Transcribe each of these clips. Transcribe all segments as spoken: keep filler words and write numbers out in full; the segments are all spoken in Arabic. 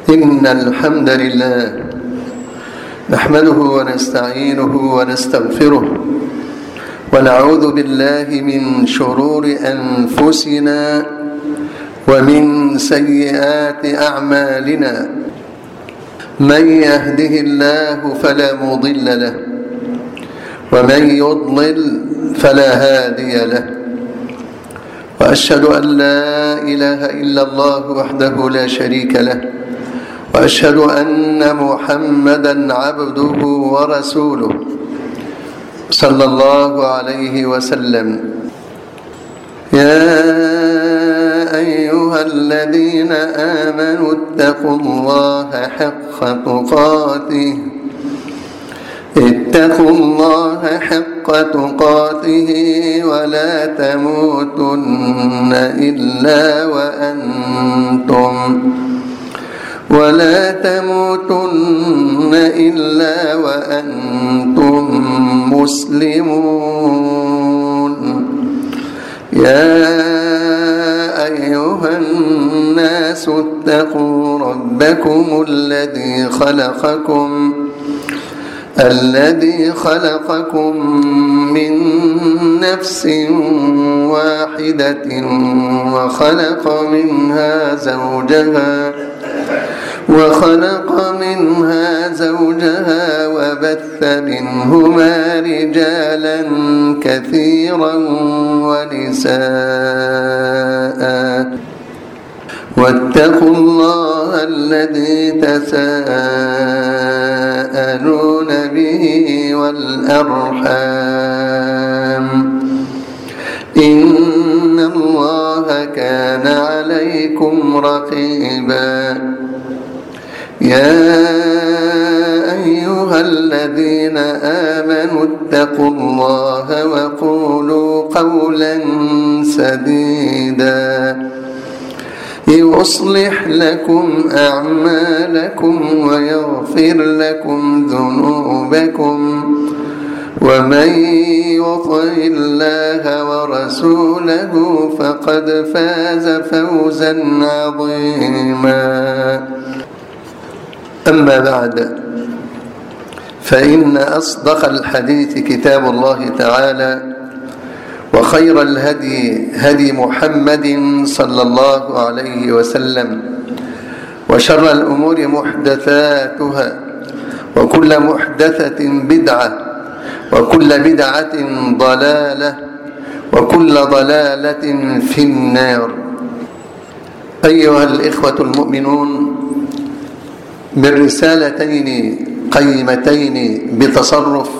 إن الحمد لله نحمده ونستعينه ونستغفره ونعوذ بالله من شرور أنفسنا ومن سيئات أعمالنا. من يهده الله فلا مضل له ومن يضلل فلا هادي له، وأشهد أن لا إله إلا الله وحده لا شريك له، وأشهد أن محمدًا عبده ورسوله صلى الله عليه وسلم. يا أيها الذين آمنوا اتقوا الله حق تقاته اتقوا الله حق تقاته ولا تموتن إلا وأنتم ولا تموتن إلا وأنتم مسلمون. يا أيها الناس اتقوا ربكم الذي خلقكم الذي خلقكم من نفس واحدة وخلق منها زوجها وخلق منها زوجها وبث منهما رجالا كثيرا ونساء، واتقوا الله الذي تساءلون به والأرحام إن الله كان عليكم رقيبا. يا أيها الذين آمنوا اتقوا الله وقولوا قولا سديدا يصلح لكم أعمالكم ويغفر لكم ذنوبكم، ومن يطع الله ورسوله فقد فاز فوزا عظيما. أما بعد، فإن أصدق الحديث كتاب الله تعالى، وخير الهدي هدي محمد صلى الله عليه وسلم، وشر الأمور محدثاتها، وكل محدثة بدعة، وكل بدعة ضلالة، وكل ضلالة في النار. أيها الإخوة المؤمنون، من رسالتين قيمتين بتصرف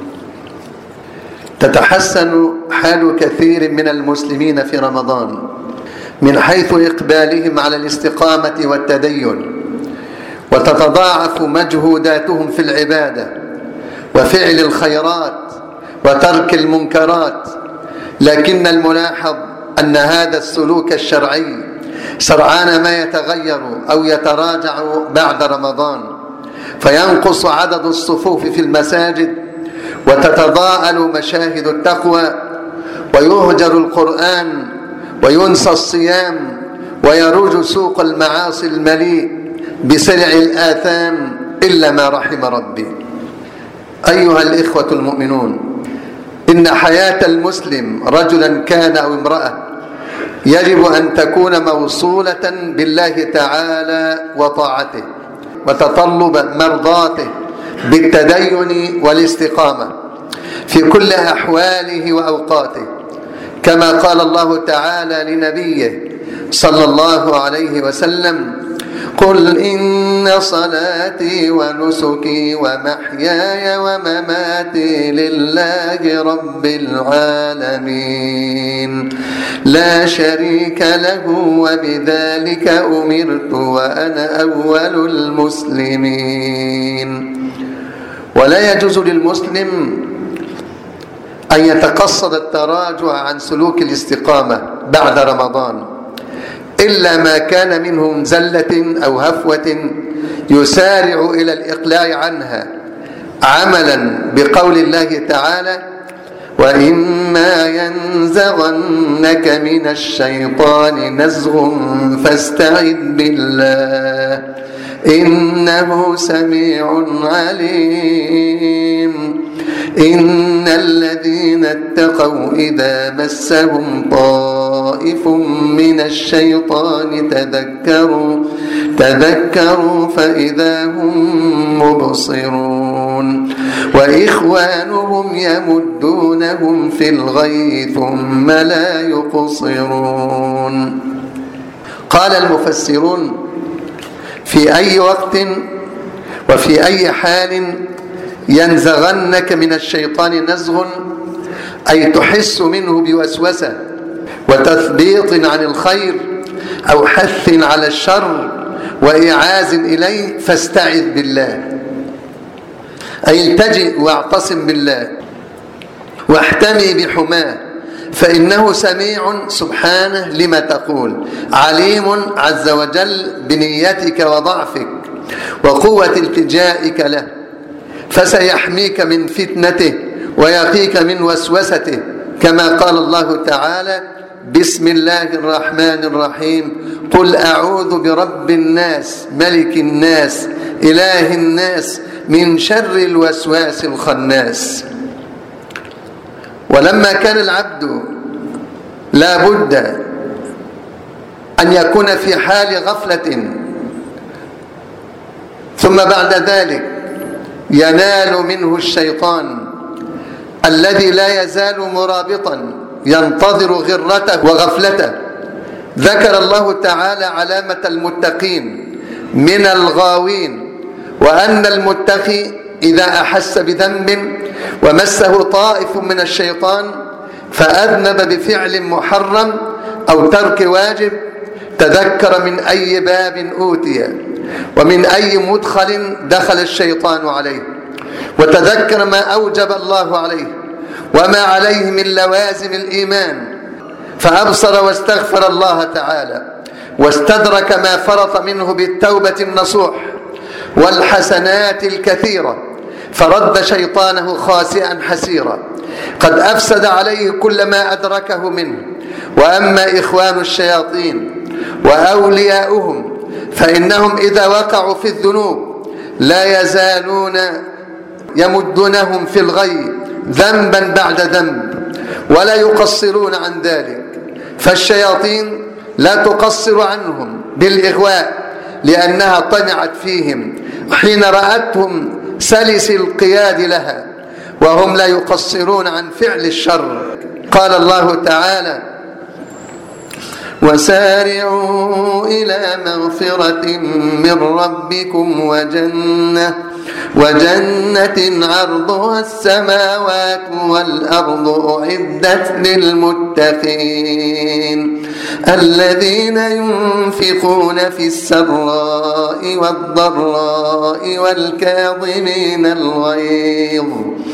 تتحسن حال كثير من المسلمين في رمضان من حيث إقبالهم على الاستقامة والتدين، وتتضاعف مجهوداتهم في العبادة وفعل الخيرات وترك المنكرات. لكن الملاحظ أن هذا السلوك الشرعي سرعان ما يتغير أو يتراجع بعد رمضان، فينقص عدد الصفوف في المساجد، وتتضاءل مشاهد التقوى، ويهجر القرآن، وينسى الصيام، ويروج سوق المعاصي المليء بسلع الآثام إلا ما رحم ربي. أيها الإخوة المؤمنون، إن حياة المسلم رجلا كان أو امرأة يجب أن تكون موصولة بالله تعالى وطاعته، وتطلب مرضاته بالتدين والاستقامة في كل أحواله وأوقاته، كما قال الله تعالى لنبيه صلى الله عليه وسلم: قل إن صلاتي ونسكي ومحياي ومماتي لله رب العالمين لا شريك له وبذلك أمرت وأنا أول المسلمين. ولا يجوز للمسلم أن يتقصد التراجع عن سلوك الاستقامة بعد رمضان إلا ما كان منه زلة أو هفوة يسارع إلى الإقلاع عنها، عملا بقول الله تعالى: وإما ينزغنك من الشيطان نزغ فاستعذ بالله إنه سميع عليم. إن الذين اتقوا إذا مسهم طائف من الشيطان تذكروا تذكروا فإذا هم مبصرون وإخوانهم يمدونهم في الغي ثم لا يقصرون. قال المفسرون: في أي وقت وفي أي حال ينزغنك من الشيطان نزغ، أي تحس منه بوسوسة وتثبيط عن الخير أو حث على الشر وإعاز إليه، فاستعذ بالله، أي التجئ واعتصم بالله واحتمي بحماه، فإنه سميع سبحانه لما تقول، عليم عز وجل بنيتك وضعفك وقوة التجائك له، فسيحميك من فتنته ويقيك من وسوسته، كما قال الله تعالى: بسم الله الرحمن الرحيم، قل أعوذ برب الناس ملك الناس إله الناس من شر الوسواس الخناس. ولما كان العبد لا بد أن يكون في حال غفلة ثم بعد ذلك ينال منه الشيطان الذي لا يزال مرابطا ينتظر غرته وغفلته، ذكر الله تعالى علامة المتقين من الغاوين، وأن المتقي إذا أحس بذنب ومسه طائف من الشيطان فأذنب بفعل محرم أو ترك واجب، تذكر من أي باب أوتي ومن أي مدخل دخل الشيطان عليه، وتذكر ما أوجب الله عليه وما عليه من لوازم الإيمان، فأبصر واستغفر الله تعالى واستدرك ما فرط منه بالتوبة النصوح والحسنات الكثيرة، فرد شيطانه خاسئا حسيرا قد أفسد عليه كل ما أدركه منه. وأما إخوان الشياطين وأولياؤهم فإنهم إذا وقعوا في الذنوب لا يزالون يمدونهم في الغي ذنبا بعد ذنب ولا يقصرون عن ذلك، فالشياطين لا تقصر عنهم بالإغواء لأنها طمعت فيهم حين رأتهم سلس القياد لها، وهم لا يقصرون عن فعل الشر. قال الله تعالى: وسارعوا إلى مغفرة من ربكم وجنة وجنة عرضها السماوات والأرض أعدت للمتقين الذين ينفقون في السراء والضراء والكاظمين الغيظ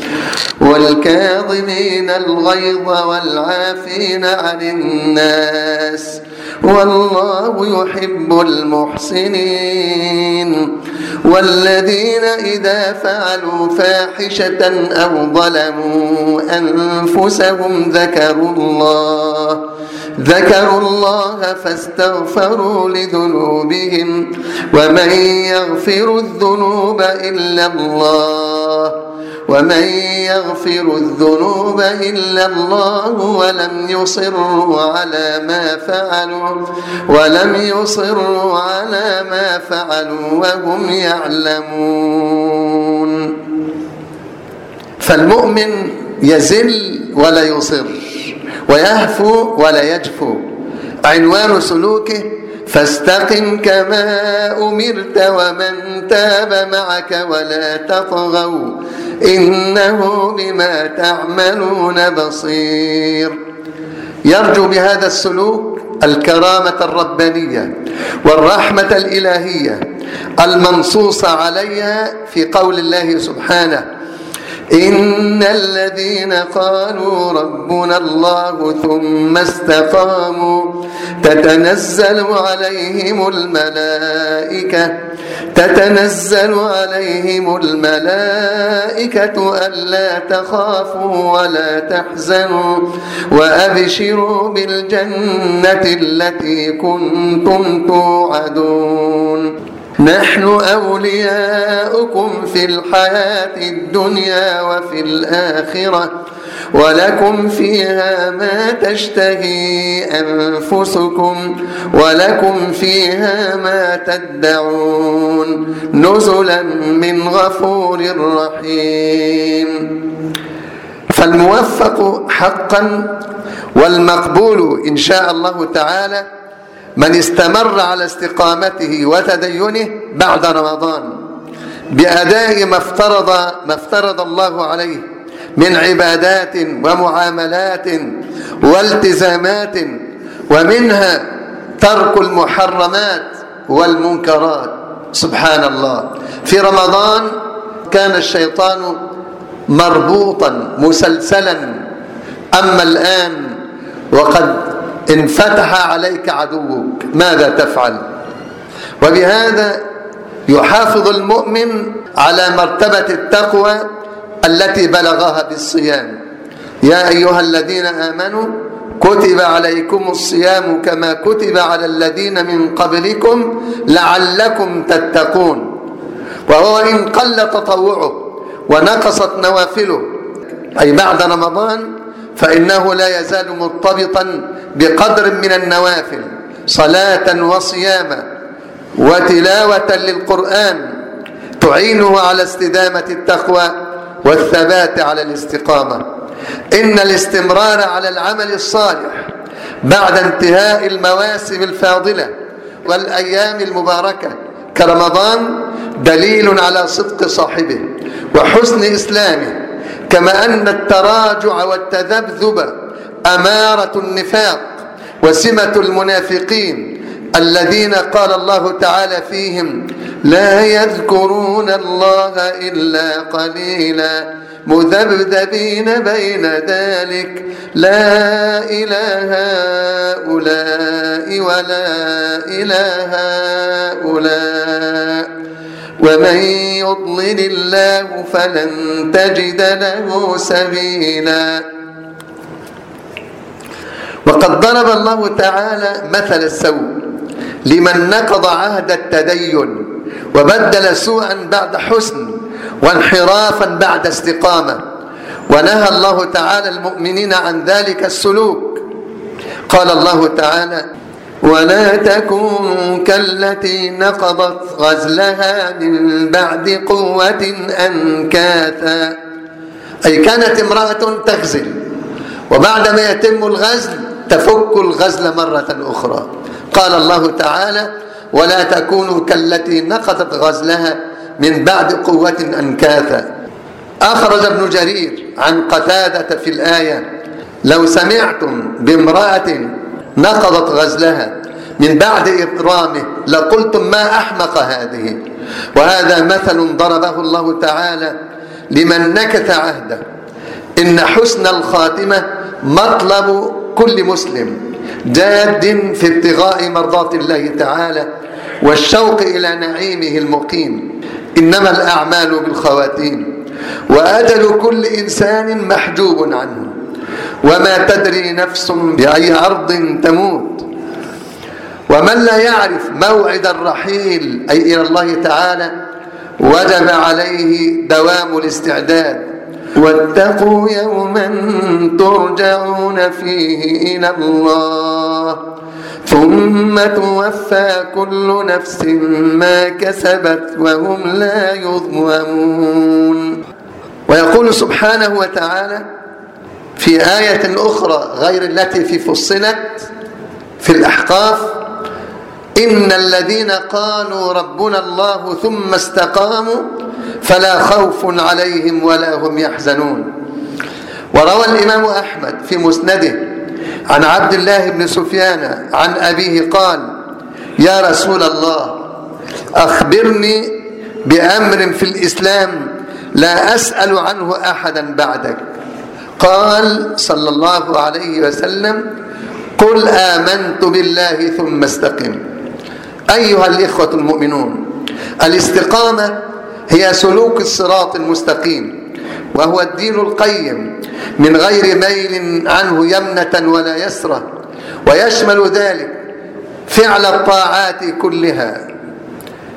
والكاظمين الغيظ والعافين عن الناس والله يحب المحسنين والذين إذا فعلوا فاحشة أو ظلموا أنفسهم ذكروا الله ذكروا الله فاستغفروا لذنوبهم ومن يغفر الذنوب إلا الله ومن يغفر الذنوب إلا الله ولم يصروا على ما فعلوا ولم يصروا على ما فعلوا وهم يعلمون. فالمؤمن يزل ولا يصر ويهفو ولا يجفو، عنوان سلوكه فاستقم كما أمرت ومن تاب معك ولا تطغوا إنه بما تعملون بصير. يرجو بهذا السلوك الكرامة الربانية والرحمة الإلهية المنصوص عليها في قول الله سبحانه: إن الذين قالوا ربنا الله ثم استقاموا تتنزل عليهم الملائكة تتنزل عليهم الملائكة ألا تخافوا ولا تحزنوا وأبشروا بالجنة التي كنتم توعدون. نحن أولياؤكم في الحياة الدنيا وفي الآخرة ولكم فيها ما تشتهي أنفسكم ولكم فيها ما تدعون نزلا من غفور رحيم. فالموفق حقا والمقبول إن شاء الله تعالى من استمر على استقامته وتدينه بعد رمضان بأداء ما افترض ما افترض الله عليه من عبادات ومعاملات والتزامات، ومنها ترك المحرمات والمنكرات. سبحان الله، في رمضان كان الشيطان مربوطا مسلسلا، أما الآن وقد انفتح عليك عدوك ماذا تفعل؟ وبهذا يحافظ المؤمن على مرتبة التقوى التي بلغها بالصيام. يا أيها الذين آمنوا كتب عليكم الصيام كما كتب على الذين من قبلكم لعلكم تتقون. وهو إن قل تطوعه ونقصت نوافله أي بعد رمضان فإنه لا يزال مرتبطا بقدر من النوافل صلاة وصياما وتلاوة للقرآن تعينه على استدامة التقوى والثبات على الاستقامة. إن الاستمرار على العمل الصالح بعد انتهاء المواسم الفاضلة والأيام المباركة كرمضان دليل على صدق صاحبه وحسن إسلامه، كما أن التراجع والتذبذب أمارة النفاق وسمة المنافقين الذين قال الله تعالى فيهم لا يذكرون الله إلا قليلا مذبذبين بين ذلك لا إله هؤلاء ولا إله هؤلاء ومن يضلل الله فلن تجد له سبيلا. وقد ضرب الله تعالى مثل السوء لمن نقض عهد التدين وبدل سوءا بعد حسن وانحرافا بعد استقامة، ونهى الله تعالى المؤمنين عن ذلك السلوك. قال الله تعالى ولا تكن كالتي نقضت غزلها من بعد قوة أنكاثا، أي كانت امرأة تغزل وبعدما يتم الغزل تفك الغزل مرة أخرى. قال الله تعالى ولا تكونوا كالتي نقضت غزلها من بعد قوة أنكاثا. أخرج ابن جرير عن قتادة في الآية لو سمعتم بامرأة نقضت غزلها من بعد إبرامه لقلتم ما أحمق هذه. وهذا مثل ضربه الله تعالى لمن نكث عهده. إن حسن الخاتمة مطلب كل مسلم جاد في ابتغاء مرضات الله تعالى والشوق إلى نعيمه المقيم. إنما الأعمال بالخواتيم وأجل كل إنسان محجوب عنه وما تدري نفس بأي أرض تموت. ومن لا يعرف موعد الرحيل أي إلى الله تعالى وجب عليه دوام الاستعداد. واتقوا يوما ترجعون فيه إلى الله ثم توفى كل نفس ما كسبت وهم لا يظلمون. ويقول سبحانه وتعالى في آية أخرى غير التي في فصلت في الأحقاف إن الذين قالوا ربنا الله ثم استقاموا فلا خوف عليهم ولا هم يحزنون. وروى الإمام أحمد في مسنده عن عبد الله بن سفيان عن أبيه قال يا رسول الله أخبرني بأمر في الإسلام لا أسأل عنه أحدا بعدك. قال صلى الله عليه وسلم قل آمنت بالله ثم استقم. أيها الإخوة المؤمنون، الاستقامة هي سلوك الصراط المستقيم وهو الدين القيم من غير ميل عنه يمنة ولا يسرة، ويشمل ذلك فعل الطاعات كلها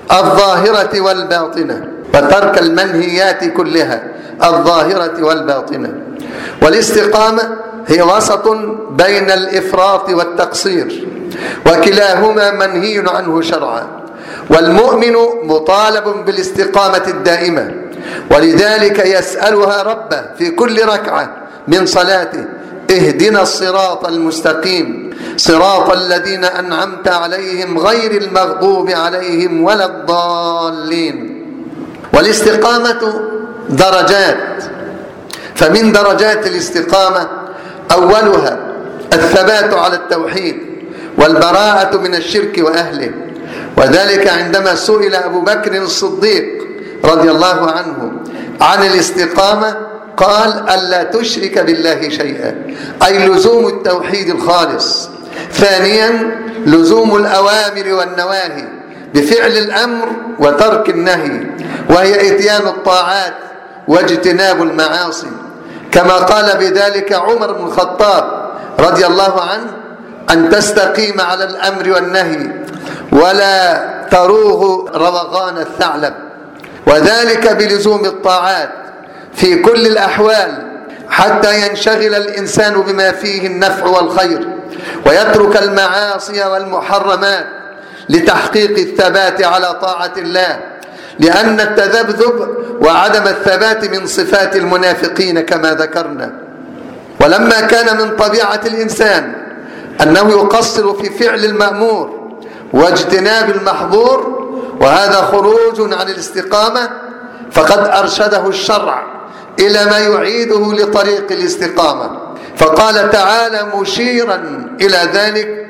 الظاهرة والباطنة، وترك المنهيات كلها الظاهرة والباطنة. والاستقامة هي وسط بين الإفراط والتقصير، وكلاهما منهي عنه شرعا، والمؤمن مطالب بالاستقامة الدائمة، ولذلك يسألها ربه في كل ركعة من صلاته: اهدنا الصراط المستقيم صراط الذين أنعمت عليهم غير المغضوب عليهم ولا الضالين. والاستقامة درجات، فمن درجات الاستقامة أولها الثبات على التوحيد والبراءة من الشرك وأهله، وذلك عندما سئل أبو بكر الصديق رضي الله عنه عن الاستقامة قال: ألا تشرك بالله شيئا، أي لزوم التوحيد الخالص. ثانيا لزوم الأوامر والنواهي بفعل الأمر وترك النهي، وهي إتيان الطاعات واجتناب المعاصي، كما قال بذلك عمر بن الخطاب رضي الله عنه: أن تستقيم على الأمر والنهي ولا تروغ روغان الثعلب، وذلك بلزوم الطاعات في كل الأحوال حتى ينشغل الإنسان بما فيه النفع والخير، ويترك المعاصي والمحرمات لتحقيق الثبات على طاعة الله، لأن التذبذب وعدم الثبات من صفات المنافقين كما ذكرنا. ولما كان من طبيعة الإنسان أنه يقصر في فعل المأمور واجتناب المحظور، وهذا خروج عن الاستقامة، فقد أرشده الشرع إلى ما يعيده لطريق الاستقامة، فقال تعالى مشيرا إلى ذلك: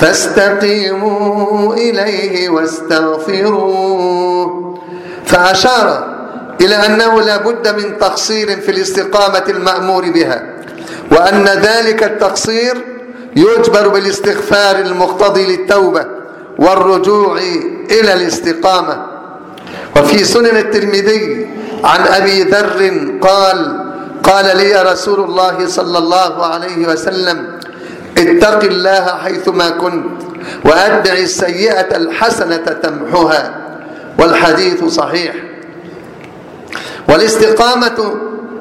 فاستقيموا إليه واستغفروه. فأشار إلى أنه لا بد من تقصير في الاستقامة المأمور بها، وأن ذلك التقصير يجبر بالاستغفار المقتضي للتوبة والرجوع إلى الاستقامة. وفي سنن الترمذي عن أبي ذر قال: قال لي رسول الله صلى الله عليه وسلم: اتق الله حيثما كنت وأتبع السيئة الحسنة تمحها. والحديث صحيح. والاستقامة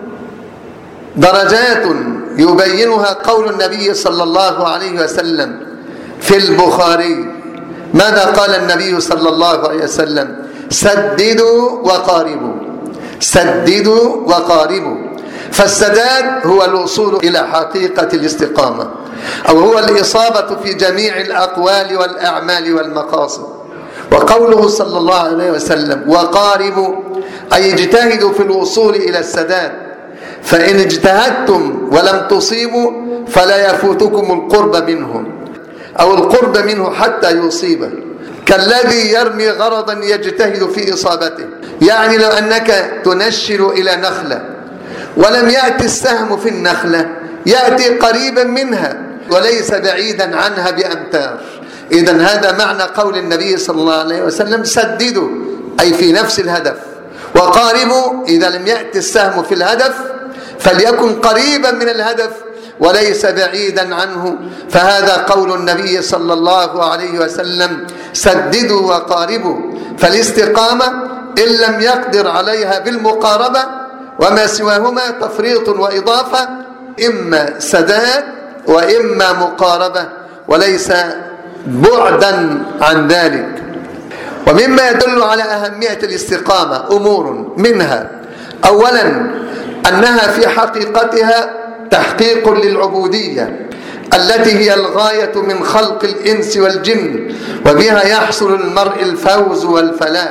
درجات يبينها قول النبي صلى الله عليه وسلم في البخاري. ماذا قال النبي صلى الله عليه وسلم؟ سددوا وقاربوا، سددوا وقاربوا. فالسداد هو الوصول إلى حقيقة الاستقامة، أو هو الإصابة في جميع الأقوال والأعمال والمقاصد. وقوله صلى الله عليه وسلم وقاربوا، أي اجتهدوا في الوصول إلى السداد، فإن اجتهدتم ولم تصيبوا فلا يفوتكم القرب منه، أو القرب منه حتى يصيبه، كالذي يرمي غرضا يجتهد في إصابته. يعني لو أنك تنشر إلى نخلة ولم يأتي السهم في النخلة، يأتي قريبا منها وليس بعيدا عنها بأمتار. إذن هذا معنى قول النبي صلى الله عليه وسلم سددوا، أي في نفس الهدف، وقاربوا إذا لم يأتي السهم في الهدف فليكن قريبا من الهدف وليس بعيدا عنه. فهذا قول النبي صلى الله عليه وسلم سددوا وقاربوا. فالاستقامة إن لم يقدر عليها بالمقاربة وما سواهما تفريط وإضافة، إما سداد وإما مقاربة، وليس بعدا عن ذلك. ومما يدل على أهمية الاستقامة أمور، منها أولا أنها في حقيقتها تحقيق للعبودية التي هي الغاية من خلق الإنس والجن، وبها يحصل المرء الفوز والفلاح.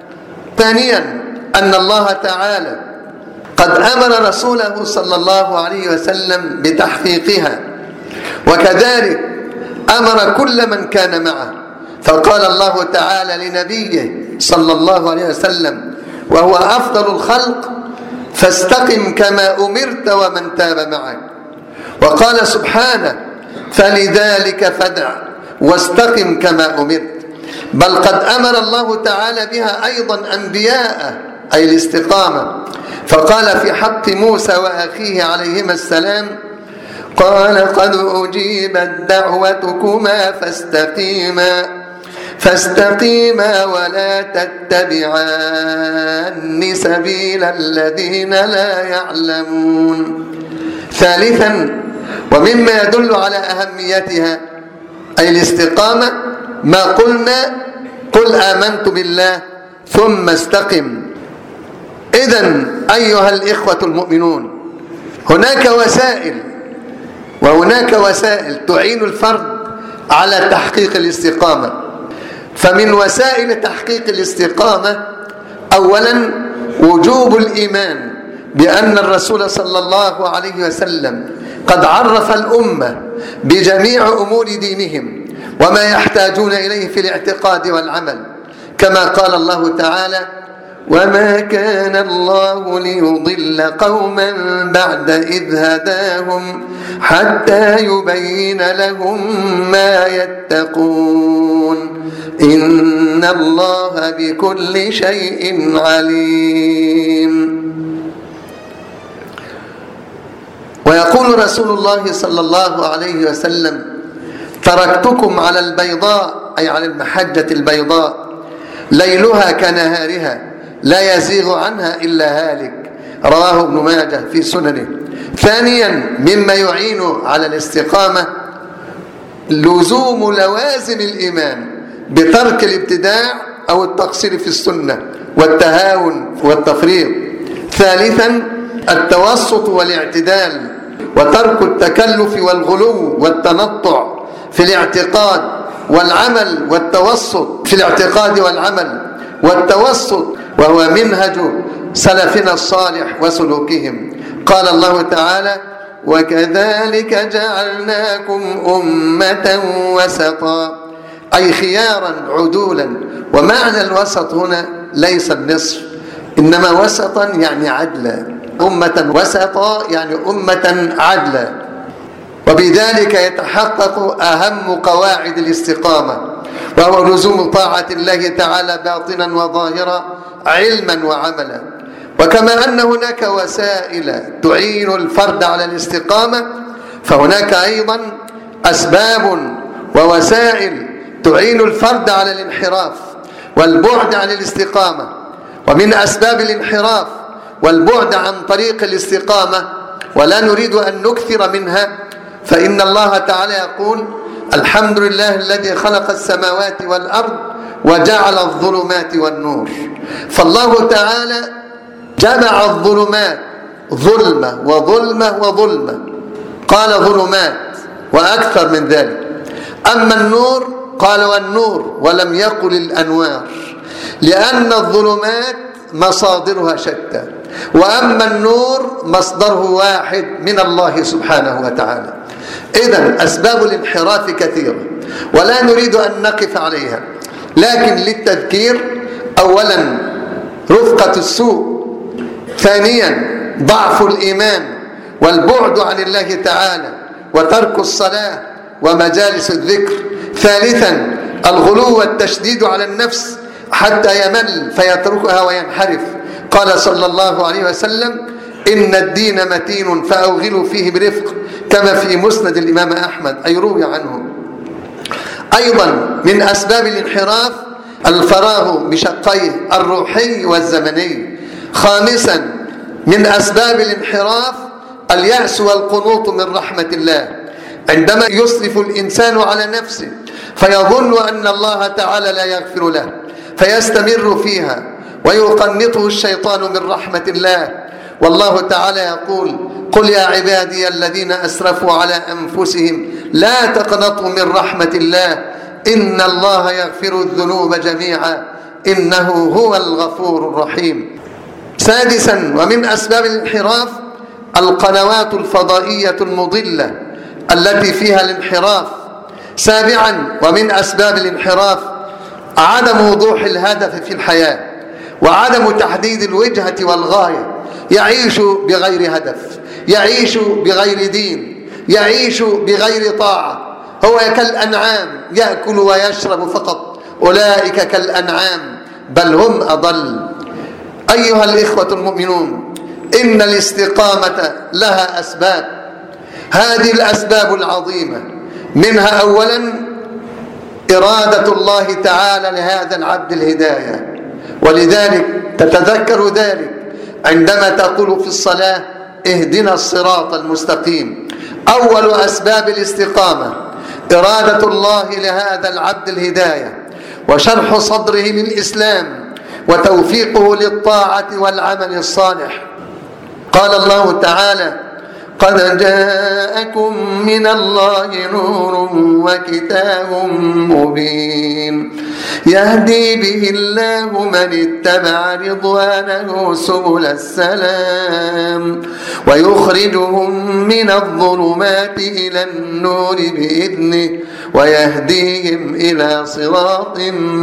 ثانيا أن الله تعالى قد أمر رسوله صلى الله عليه وسلم بتحقيقها، وكذلك أمر كل من كان معه، فقال الله تعالى لنبيه صلى الله عليه وسلم وهو أفضل الخلق: فاستقم كما أمرت ومن تاب معك. وقال سبحانه: فلذلك فادع واستقم كما أمرت. بل قد أمر الله تعالى بها أيضا أنبياءه، أي الاستقامة، فقال في حق موسى وأخيه عليهما السلام: قال قد أجيبت دعوتكما فاستقيما فاستقيما ولا تتبعان سبيل الذين لا يعلمون. ثالثا، ومما يدل على أهميتها أي الاستقامة ما قلنا: قل آمنت بالله ثم استقم. إذن أيها الإخوة المؤمنون، هناك وسائل وهناك وسائل تعين الفرد على تحقيق الاستقامة. فمن وسائل تحقيق الاستقامة أولا وجوب الإيمان بأن الرسول صلى الله عليه وسلم قد عرف الأمة بجميع أمور دينهم وما يحتاجون إليه في الاعتقاد والعمل، كما قال الله تعالى: وما كان الله ليضل قوما بعد إذ هداهم حتى يبين لهم ما يتقون إن الله بكل شيء عليم. ويقول رسول الله صلى الله عليه وسلم: تركتكم على البيضاء، أي على المحجة البيضاء، ليلها كنهارها لا يزيغ عنها إلا هالك. رواه ابن ماجه في سننه. ثانيا، مما يعين على الاستقامة لزوم لوازم الإيمان بترك الابتداع أو التقصير في السنة والتهاون والتفريط. ثالثا، التوسط والاعتدال وترك التكلف والغلو والتنطع في الاعتقاد والعمل، والتوسط في الاعتقاد والعمل والتوسط وهو منهج سلفنا الصالح وسلوكهم. قال الله تعالى: وكذلك جعلناكم أمة وسطا، أي خيارا عدولا. ومعنى الوسط هنا ليس النصف، إنما وسطا يعني عدلا. أمة وسطا يعني أمة عدلا. وبذلك يتحقق أهم قواعد الاستقامة، وهو لزوم طاعة الله تعالى باطنا وظاهرا، علما وعملا. وكما أن هناك وسائل تعين الفرد على الاستقامة، فهناك أيضا أسباب ووسائل تعين الفرد على الانحراف والبعد عن الاستقامة. ومن أسباب الانحراف والبعد عن طريق الاستقامة، ولا نريد أن نكثر منها، فإن الله تعالى يقول: الحمد لله الذي خلق السماوات والأرض وجعل الظلمات والنور. فالله تعالى جمع الظلمات ظلمة وظلمة وظلمة، قال ظلمات وأكثر من ذلك. أما النور قال والنور، ولم يقل الأنوار، لأن الظلمات مصادرها شتى، وأما النور مصدره واحد من الله سبحانه وتعالى. إذن أسباب الانحراف كثيرة ولا نريد أن نقف عليها، لكن للتذكير: أولا رفقة السوء، ثانيا ضعف الإيمان والبعد عن الله تعالى وترك الصلاة ومجالس الذكر، ثالثا الغلو والتشديد على النفس حتى يمل فيتركها وينحرف. قال صلى الله عليه وسلم: إن الدين متين فأوغلوا فيه برفق، كما في مسند الإمام أحمد، أي روي عنه. أيضا من أسباب الانحراف الفراغ بشقيه الروحي والزمني. خامسا من أسباب الانحراف اليأس والقنوط من رحمة الله، عندما يسرف الإنسان على نفسه فيظن أن الله تعالى لا يغفر له فيستمر فيها ويقنطه الشيطان من رحمة الله. والله تعالى يقول: قل يا عبادي الذين أسرفوا على أنفسهم لا تقنطوا من رحمة الله إن الله يغفر الذنوب جميعا إنه هو الغفور الرحيم. سادسا ومن أسباب الانحراف القنوات الفضائية المضلة التي فيها الانحراف. سابعا ومن أسباب الانحراف عدم وضوح الهدف في الحياة وعدم تحديد الوجهة والغاية. يعيش بغير هدف، يعيش بغير دين، يعيش بغير طاعة. هو كالأنعام يأكل ويشرب فقط، أولئك كالأنعام بل هم أضل. أيها الإخوة المؤمنون، إن الاستقامة لها أسباب. هذه الأسباب العظيمة منها أولا إرادة الله تعالى لهذا العبد الهداية، ولذلك تتذكر ذلك عندما تقول في الصلاة اهدنا الصراط المستقيم. أول أسباب الاستقامة إرادة الله لهذا العبد الهداية وشرح صدره للإسلام وتوفيقه للطاعة والعمل الصالح. قال الله تعالى قد جاءكم من الله نور وكتاب مبين يهدي به الله من اتبع رضوانه سبل السلام ويخرجهم من الظلمات إلى النور بإذنه ويهديهم إلى صراط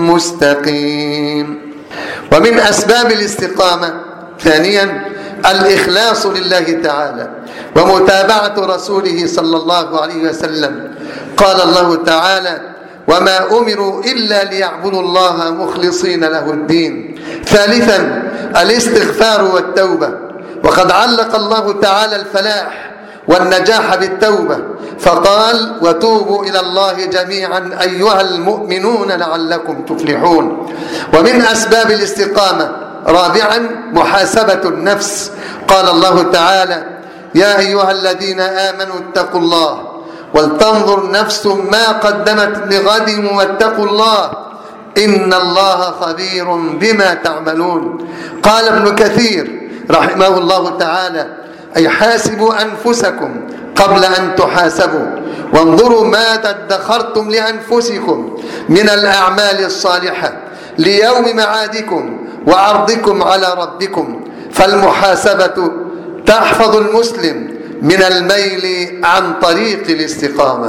مستقيم. ومن أسباب الاستقامة ثانيا الإخلاص لله تعالى ومتابعة رسوله صلى الله عليه وسلم. قال الله تعالى وما أمروا إلا ليعبدوا الله مخلصين له الدين. ثالثا الاستغفار والتوبة، وقد علق الله تعالى الفلاح والنجاح بالتوبة فقال وتوبوا إلى الله جميعا أيها المؤمنون لعلكم تفلحون. ومن أسباب الاستقامة رابعا محاسبة النفس. قال الله تعالى يا أيها الذين آمنوا اتقوا الله ولتنظر نفس ما قدمت لغد واتقوا الله إن الله خبير بما تعملون. قال ابن كثير رحمه الله تعالى أي حاسبوا أنفسكم قبل أن تحاسبوا وانظروا ماذا ادخرتم لأنفسكم من الأعمال الصالحة ليوم معادكم وعرضكم على ربكم. فالمحاسبة تحفظ المسلم من الميل عن طريق الاستقامة.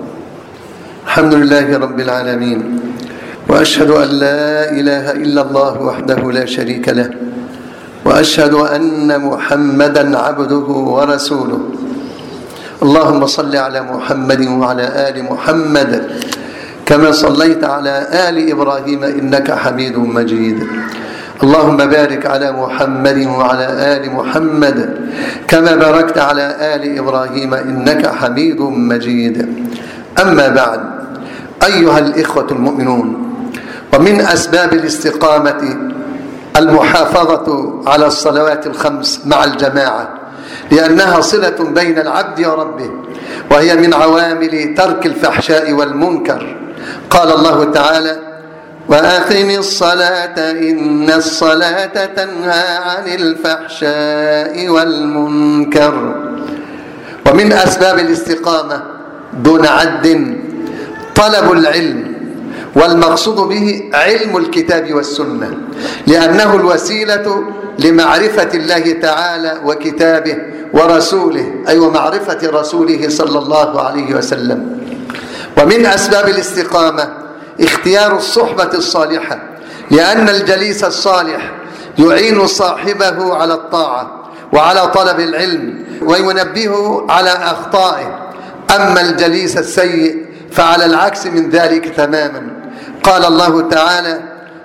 الحمد لله رب العالمين، وأشهد أن لا إله إلا الله وحده لا شريك له، وأشهد أن محمدا عبده ورسوله. اللهم صل على محمد وعلى آل محمد كما صليت على آل إبراهيم إنك حميد مجيد. اللهم بارك على محمد وعلى آل محمد كما باركت على آل إبراهيم إنك حميد مجيد. أما بعد، أيها الإخوة المؤمنون، ومن أسباب الاستقامة المحافظة على الصلوات الخمس مع الجماعة، لأنها صلة بين العبد وربه، وهي من عوامل ترك الفحشاء والمنكر. قال الله تعالى وأقم الصلاة إن الصلاة تنهى عن الفحشاء والمنكر. ومن أسباب الاستقامة دون عد طلب العلم، والمقصود به علم الكتاب والسنة، لأنه الوسيلة لمعرفة الله تعالى وكتابه ورسوله، أي ومعرفة رسوله صلى الله عليه وسلم. ومن أسباب الاستقامة اختيار الصحبة الصالحة، لأن الجليس الصالح يعين صاحبه على الطاعة وعلى طلب العلم وينبهه على أخطائه. أما الجليس السيء فعلى العكس من ذلك تماما. قال الله تعالى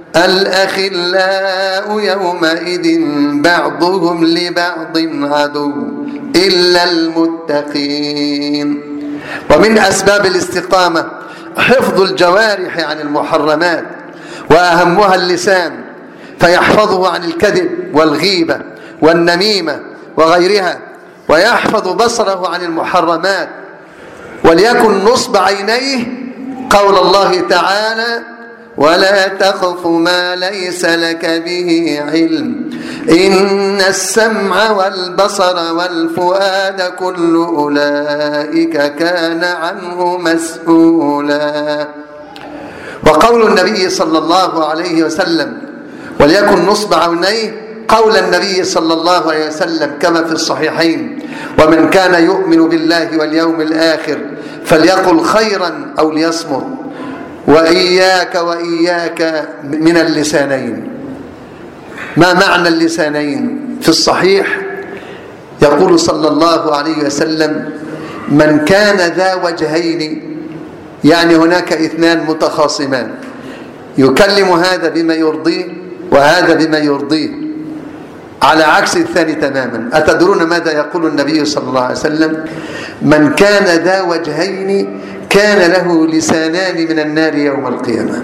الأخلاء يومئذ بعضهم لبعض عدو إلا المتقين. ومن أسباب الاستقامة حفظ الجوارح عن المحرمات، وأهمها اللسان، فيحفظه عن الكذب والغيبة والنميمة وغيرها، ويحفظ بصره عن المحرمات. وليكن نصب عينيه قول الله تعالى ولا تخف ما ليس لك به علم إن السمع والبصر والفؤاد كل أولئك كان عنه مسؤولا. وقول النبي صلى الله عليه وسلم وليكن نصب عينيه قول النبي صلى الله عليه وسلم كما في الصحيحين ومن كان يؤمن بالله واليوم الآخر فليقل خيرا أو ليصمت. وإياك وإياك من اللسانين. ما معنى اللسانين؟ في الصحيح يقول صلى الله عليه وسلم من كان ذا وجهين، يعني هناك اثنان متخاصمان يكلم هذا بما يرضيه وهذا بما يرضيه، على عكس الثاني تماما. أتدرون ماذا يقول النبي صلى الله عليه وسلم؟ من كان ذا وجهين كان له لسانان من النار يوم القيامة.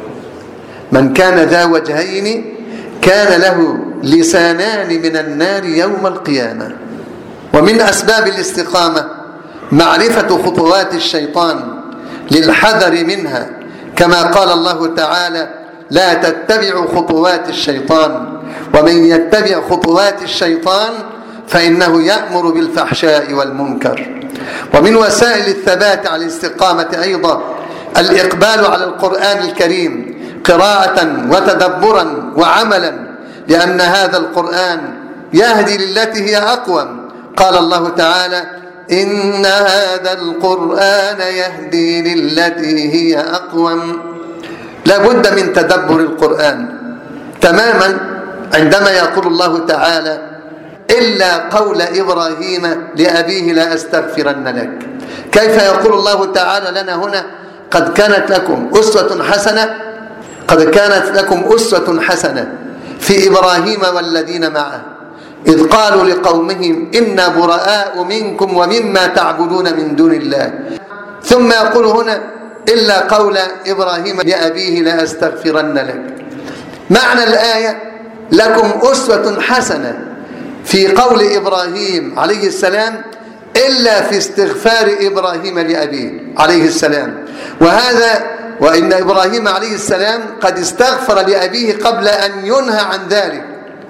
من كان ذا وجهين كان له لسانان من النار يوم القيامة. ومن أسباب الاستقامة معرفة خطوات الشيطان للحذر منها، كما قال الله تعالى: لا تتبعوا خطوات الشيطان ومن يتبع خطوات الشيطان فإنه يأمر بالفحشاء والمنكر. ومن وسائل الثبات على الاستقامة أيضا الإقبال على القرآن الكريم قراءة وتدبرا وعملا، لأن هذا القرآن يهدي للتي هي أقوم. قال الله تعالى: إن هذا القرآن يهدي للتي هي أقوم. لا بد من تدبر القرآن تماما. عندما يقول الله تعالى: إلا قول إبراهيم لأبيه لا أستغفرن لك، كيف يقول الله تعالى لنا هنا: قد كانت لكم أسوة حسنة قد كانت لكم أسوة حسنة في إبراهيم والذين معه إذ قالوا لقومهم إنا براء منكم ومما تعبدون من دون الله، ثم يقول هنا: إلا قول إبراهيم لأبيه لا أستغفرن لك. معنى الآية: لكم أسوة حسنة في قول إبراهيم عليه السلام، إلا في استغفار إبراهيم لأبيه عليه السلام. وهذا وإن إبراهيم عليه السلام قد استغفر لأبيه قبل أن ينهى عن ذلك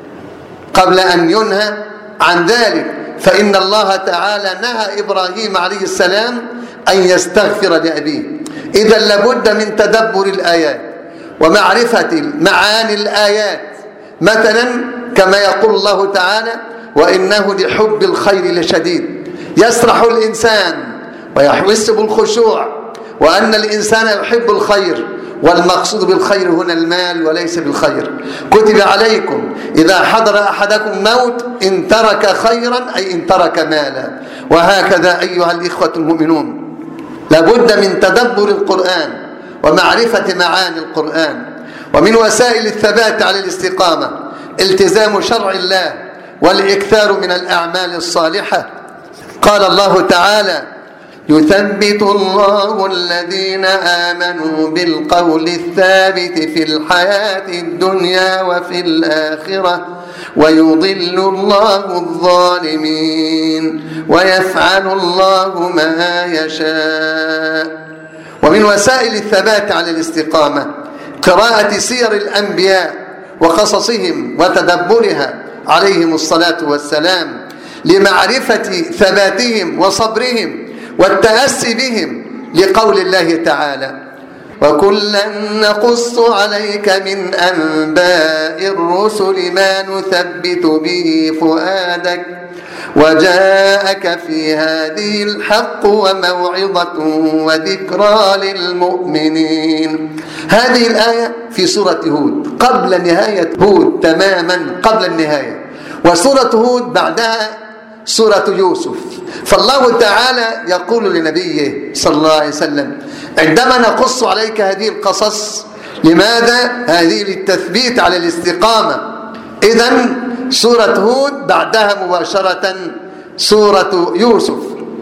قبل أن ينهى عن ذلك فإن الله تعالى نهى إبراهيم عليه السلام أن يستغفر لأبيه. إذا لابد من تدبر الآيات ومعرفة معاني الآيات. مثلا كما يقول الله تعالى: وإنه لحب الخير لشديد. يسرح الإنسان ويحس بالخشوع وأن الإنسان يحب الخير، والمقصود بالخير هنا المال وليس بالخير. كتب عليكم إذا حضر أحدكم موت إن ترك خيرا أي إن ترك مالا. وهكذا أيها الإخوة المؤمنون لابد من تدبر القرآن ومعرفة معاني القرآن. ومن وسائل الثبات على الاستقامة التزام شرع الله والإكثار من الأعمال الصالحة. قال الله تعالى: يثبت الله الذين آمنوا بالقول الثابت في الحياة الدنيا وفي الآخرة ويضل الله الظالمين ويفعل الله ما يشاء. ومن وسائل الثبات على الاستقامة قراءة سير الأنبياء وقصصهم وتدبرها عليهم الصلاة والسلام لمعرفة ثباتهم وصبرهم والتأسي بهم، لقول الله تعالى: وكلا نقص عليك من أنباء الرسل ما نثبت به فؤادك وجاءك في هذه الحق وموعظة وذكرى للمؤمنين. هذه الآية في سورة هود قبل نهاية هود تماما، قبل النهاية. وسورة هود بعدها سورة يوسف. فالله تعالى يقول لنبيه صلى الله عليه وسلم: عندما نقص عليك هذه القصص، لماذا؟ هذه للتثبيت على الاستقامة. إذن سورة هود بعدها مباشرة سورة يوسف.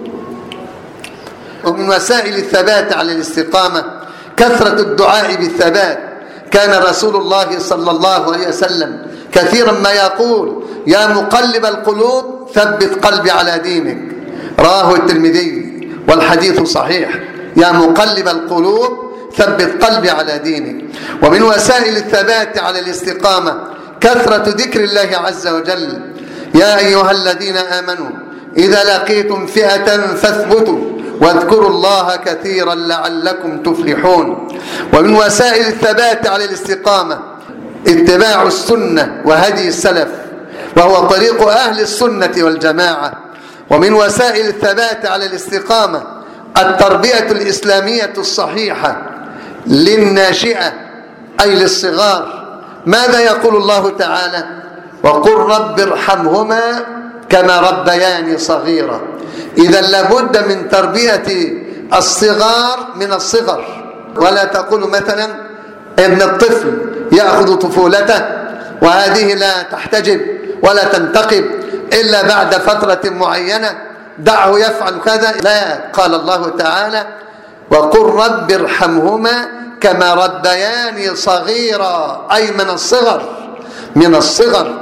ومن وسائل الثبات على الاستقامة كثرة الدعاء بالثبات. كان رسول الله صلى الله عليه وسلم كثيرا ما يقول: يا مقلب القلوب ثبت قلبي على دينك. رواه الترمذي والحديث صحيح. يا مقلب القلوب ثبت قلبي على دينك. ومن وسائل الثبات على الاستقامة كثرة ذكر الله عز وجل. يا أيها الذين آمنوا إذا لقيتم فئة فاثبتوا واذكروا الله كثيرا لعلكم تفلحون. ومن وسائل الثبات على الاستقامة اتباع السنة وهدي السلف، وهو طريق أهل السنة والجماعة. ومن وسائل الثبات على الاستقامة التربية الإسلامية الصحيحة للناشئة أي للصغار. ماذا يقول الله تعالى: وقل رب ارحمهما كما ربياني صغيرا. إذا لابد من تربية الصغار من الصغر. ولا تقول مثلا ابن الطفل يأخذ طفولته وهذه لا تحتجب ولا تنتقب إلا بعد فترة معينة، دعه يفعل كذا. لا، قال الله تعالى: وقل رب ارحمهما كما ربياني صغيرا، أي من الصغر من الصغر.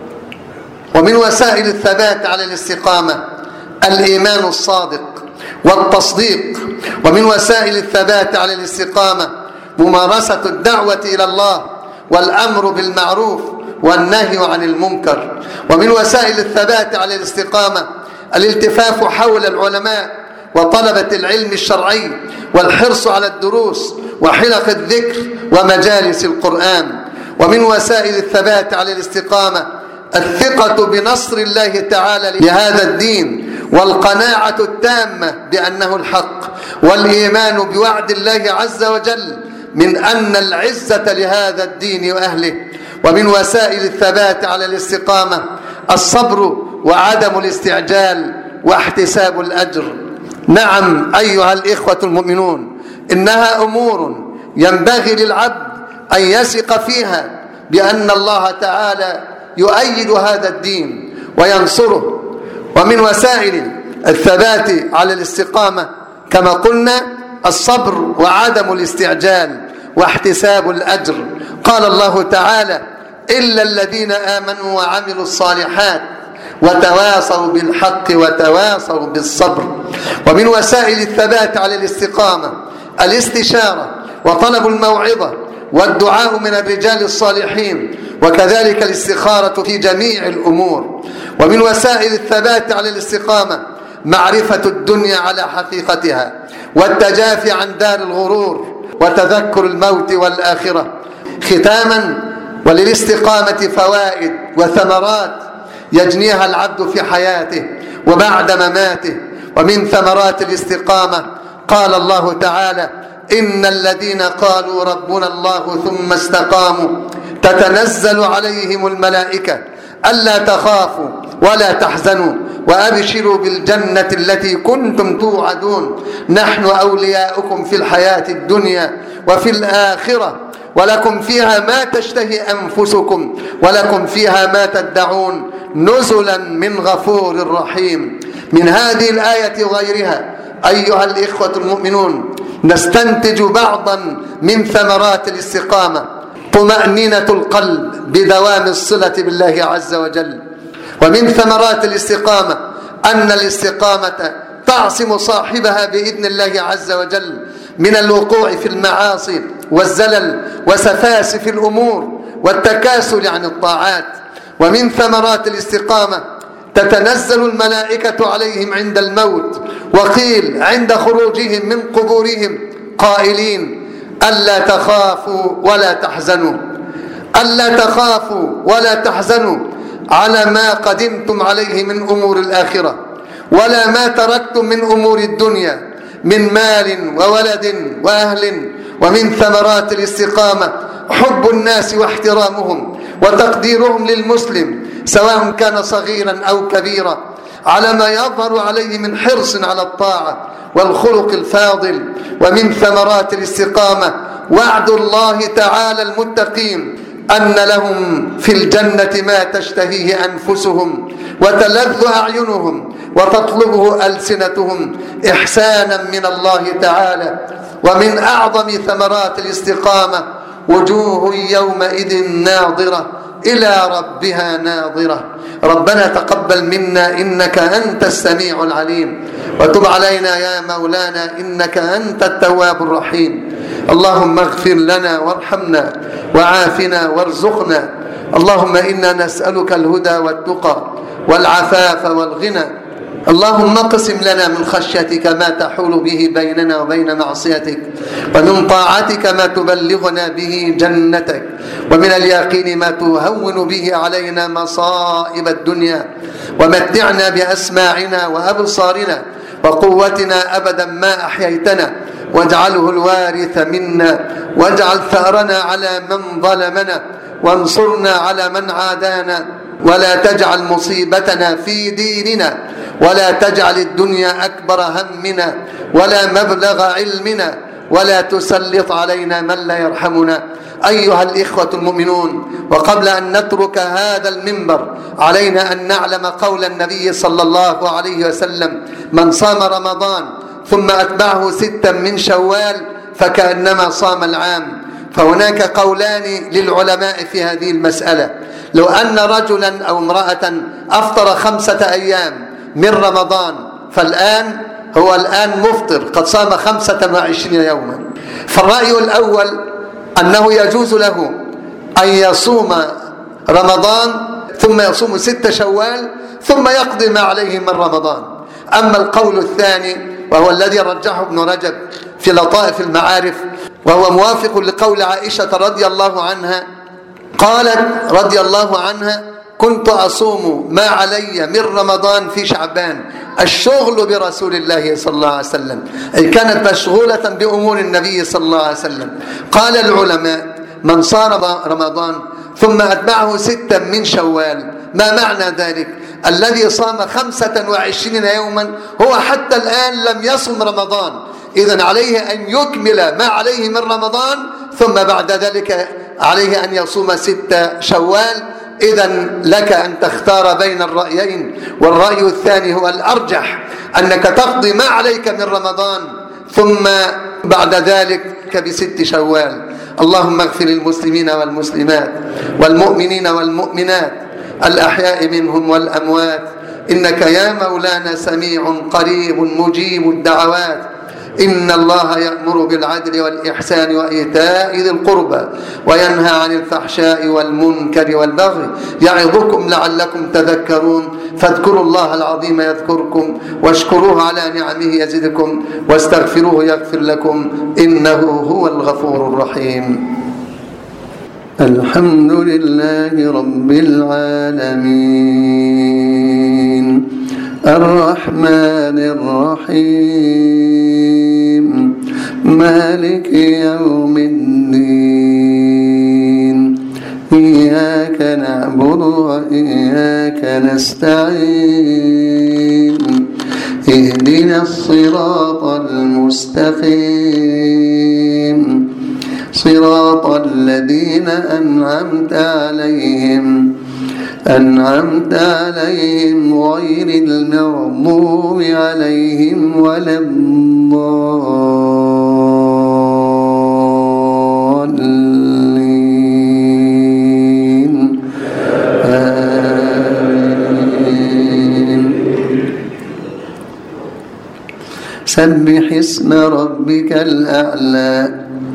ومن وسائل الثبات على الاستقامة الإيمان الصادق والتصديق. ومن وسائل الثبات على الاستقامة ممارسة الدعوة إلى الله والأمر بالمعروف والنهي عن المنكر. ومن وسائل الثبات على الاستقامة الالتفاف حول العلماء وطلبة العلم الشرعي والحرص على الدروس وحلق الذكر ومجالس القرآن. ومن وسائل الثبات على الاستقامة الثقة بنصر الله تعالى لهذا الدين والقناعة التامة بأنه الحق والإيمان بوعد الله عز وجل من أن العزة لهذا الدين وأهله. ومن وسائل الثبات على الاستقامة الصبر وعدم الاستعجال واحتساب الأجر. نعم أيها الإخوة المؤمنون، إنها أمور ينبغي للعبد أن يثق فيها بأن الله تعالى يؤيد هذا الدين وينصره. ومن وسائل الثبات على الاستقامة كما قلنا الصبر وعدم الاستعجال واحتساب الأجر. قال الله تعالى: إلا الذين آمنوا وعملوا الصالحات وتواصوا بالحق وتواصوا بالصبر. ومن وسائل الثبات على الاستقامة الاستشارة وطلب الموعظة والدعاء من الرجال الصالحين، وكذلك الاستخارة في جميع الأمور. ومن وسائل الثبات على الاستقامة معرفة الدنيا على حقيقتها والتجافي عن دار الغرور وتذكر الموت والآخرة. ختاما، وللاستقامة فوائد وثمرات يجنيها العبد في حياته وبعد مماته. ومن ثمرات الاستقامة قال الله تعالى: إن الذين قالوا ربنا الله ثم استقاموا تتنزل عليهم الملائكة ألا تخافوا ولا تحزنوا وأبشروا بالجنة التي كنتم توعدون نحن أولياؤكم في الحياة الدنيا وفي الآخرة ولكم فيها ما تشتهي أنفسكم ولكم فيها ما تدعون نزلا من غفور رحيم. من هذه الآية وغيرها أيها الإخوة المؤمنون نستنتج بعضا من ثمرات الاستقامة: طمأنينة القلب بدوام الصلة بالله عز وجل. ومن ثمرات الاستقامة أن الاستقامة تعصم صاحبها بإذن الله عز وجل من الوقوع في المعاصي والزلل وسفاسف الأمور والتكاسل عن الطاعات. ومن ثمرات الاستقامة تتنزل الملائكة عليهم عند الموت، وقيل عند خروجهم من قبورهم قائلين: ألا تخافوا ولا تحزنوا ألا تخافوا ولا تحزنوا على ما قدمتم عليه من أمور الآخرة ولا ما تركتم من أمور الدنيا من مال وولد وأهل. ومن ثمرات الاستقامة حب الناس واحترامهم وتقديرهم للمسلم سواء كان صغيرا أو كبيرا على ما يظهر عليه من حرص على الطاعة والخلق الفاضل. ومن ثمرات الاستقامة وعد الله تعالى المتقين أن لهم في الجنة ما تشتهيه أنفسهم وتلذ أعينهم وتطلبه ألسنتهم إحسانا من الله تعالى. ومن أعظم ثمرات الاستقامة وجوه يومئذ ناظرة إلى ربها ناظرة. ربنا تقبل منا إنك أنت السميع العليم، وتب علينا يا مولانا إنك أنت التواب الرحيم. اللهم اغفر لنا وارحمنا وعافنا وارزقنا. اللهم إنا نسألك الهدى والتقى والعفاف والغنى. اللهم اقسم لنا من خشيتك ما تحول به بيننا وبين معصيتك، ومن طاعتك ما تبلغنا به جنتك، ومن اليقين ما تهون به علينا مصائب الدنيا. ومتعنا بأسماعنا وأبصارنا وقوتنا أبدا ما أحييتنا، واجعله الوارث منا، واجعل ثأرنا على من ظلمنا، وانصرنا على من عادانا، ولا تجعل مصيبتنا في ديننا، ولا تجعل الدنيا أكبر همنا ولا مبلغ علمنا، ولا تسلط علينا من لا يرحمنا. أيها الإخوة المؤمنون، وقبل أن نترك هذا المنبر علينا أن نعلم قول النبي صلى الله عليه وسلم: من صام رمضان ثم أتبعه ستا من شوال فكأنما صام العام. فهناك قولان للعلماء في هذه المسألة. لو أن رجلا أو امرأة أفطر خمسة أيام من رمضان فالآن هو الآن مفطر قد صام خمسة وعشرين يوما، فالرأي الأول أنه يجوز له أن يصوم رمضان ثم يصوم ست شوال ثم يقضي ما عليه من رمضان. أما القول الثاني وهو الذي رجحه ابن رجب في لطائف المعارف وهو موافق لقول عائشة رضي الله عنها، قالت رضي الله عنها: كنت أصوم ما علي من رمضان في شعبان الشغل برسول الله صلى الله عليه وسلم، أي كانت مشغولة بأمور النبي صلى الله عليه وسلم. قال العلماء: من صام رمضان ثم أتبعه ستا من شوال، ما معنى ذلك؟ الذي صام خمسة وعشرين يوما هو حتى الآن لم يصم رمضان، إذن عليه أن يكمل ما عليه من رمضان ثم بعد ذلك عليه أن يصوم ست شوال. إذن لك أن تختار بين الرأيين، والرأي الثاني هو الأرجح، أنك تقضي ما عليك من رمضان ثم بعد ذلك بست شوال. اللهم اغفر للمسلمين والمسلمات والمؤمنين والمؤمنات الأحياء منهم والأموات، إنك يا مولانا سميع قريب مجيب الدعوات. إن الله يأمر بالعدل والإحسان وإيتاء ذي القربى وينهى عن الفحشاء والمنكر والبغي يعظكم لعلكم تذكرون. فاذكروا الله العظيم يذكركم واشكروه على نعمه يزدكم واستغفروه يغفر لكم إنه هو الغفور الرحيم. الحمد لله رب العالمين الرحمن الرحيم مالك يوم الدين إياك نعبد وإياك نستعين اهدنا الصراط المستقيم صراط الذين أنعمت عليهم أنعمت عليهم غير المغضوب عليهم ولا الضالين آمين. سبح اسم ربك الأعلى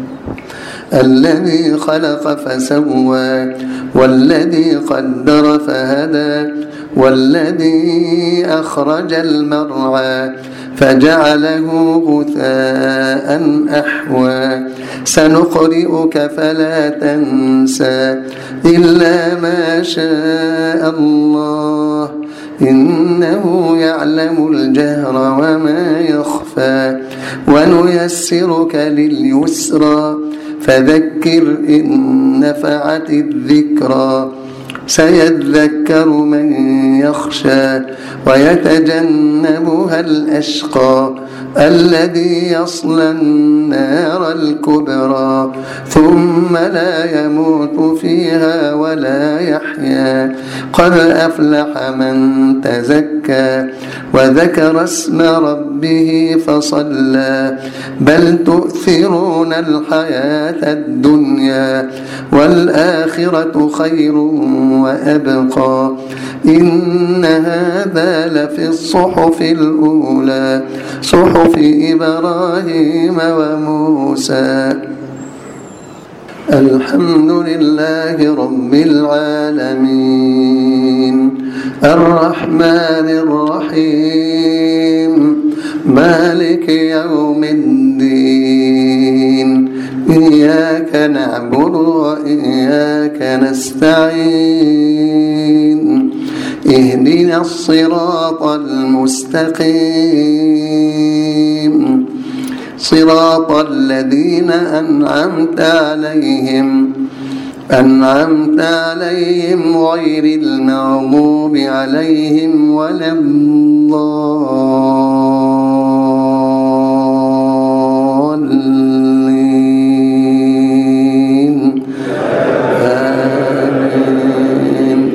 الذي خلق فسوى والذي قدر فهدى والذي أخرج المرعى فجعله غثاء أحوى سنقرئك فلا تنسى إلا ما شاء الله إنه يعلم الجهر وما يخفى ونيسرك لليسرى فذكر إن نفعت الذكرى سيذكر من يخشى ويتجنبها الأشقى الذي يصلى النار الكبرى ثم لا يموت فيها ولا يحيا قد أفلح من تزكى وذكر اسم ربه فصلى بل تؤثرون الحياة الدنيا والآخرة خير وأبقى إن هذا لفي الصحف الأولى صحف إبراهيم وموسى. الحمد لله رب العالمين الرحمن الرحيم مالك يوم الدين إياك نعبد وإياك نستعين اهدنا الصراط المستقيم صراط الذين أنعمت عليهم أنعمت عليهم غير المغضوب عليهم ولا الضالين آمين.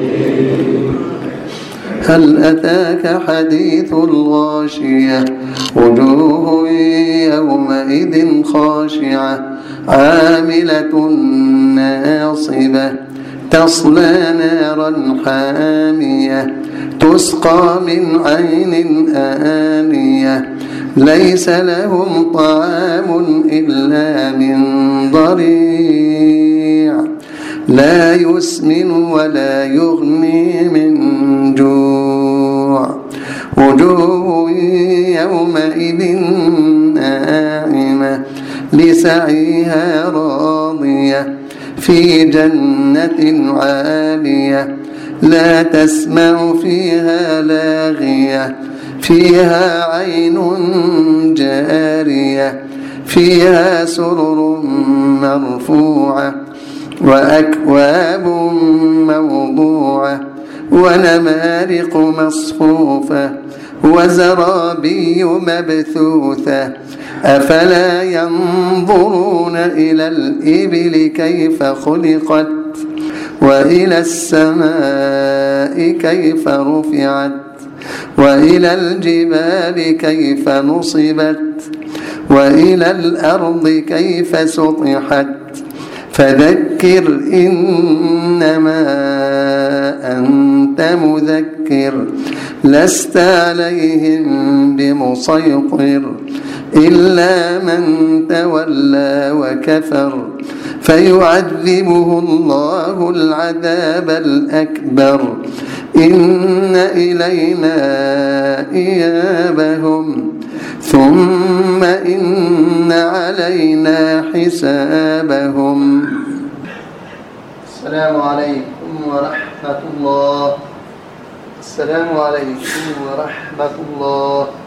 هل أتاك حديث الغاشية وجوه يومئذ خاشعة عاملة ناصبة تصلى نارا حامية تسقى من عين آنية ليس لهم طعام إلا من ضريع لا يسمن ولا يغني من جوع وجوه يومئذ ناعمة لسعيها راضية في جنة عالية لا تسمع فيها لاغية فيها عين جارية فيها سرر مرفوعة وأكواب موضوعة ونمارق مصفوفة وزرابي مبثوثة أفلا ينظرون إلى الإبل كيف خلقت وإلى السماء كيف رفعت وإلى الجبال كيف نصبت وإلى الأرض كيف سطحت فذكر إنما أنت مذكر لست عليهم بمسيطر إلا من تولى وكفر فيعذبه الله العذاب الأكبر إن إلينا إيابهم ثم إن علينا حسابهم. السلام عليكم ورحمة الله. السلام عليكم ورحمة الله.